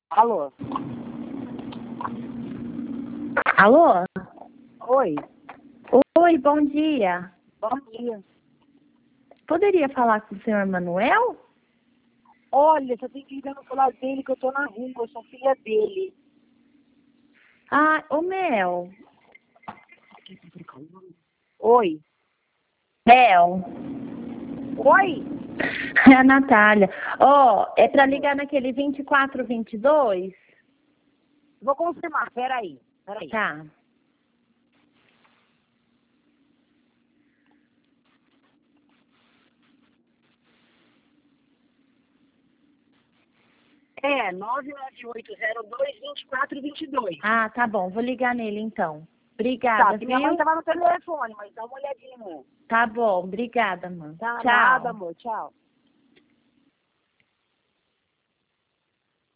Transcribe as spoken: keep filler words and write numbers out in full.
Alô? Alô? Oi, Oi, bom dia. bom dia. Poderia falar com o senhor Manuel? Olha, você tem que ligar no celular dele que eu tô na rua, eu sou filha dele. Ah, ô Mel. Oi. Mel. Oi? É a Natália. Ó, é pra ligar naquele vinte e quatro, vinte e dois? Vou confirmar, peraí, peraí. Tá. É, nove nove oito zero dois, dois quatro dois dois. Ah, tá bom. Vou ligar nele então. Tá, Obrigada, que minha mãe viu? tava no telefone, mas dá uma olhadinha. Tá bom. Obrigada, mano. Tá, nada, Tchau. amor, tchau.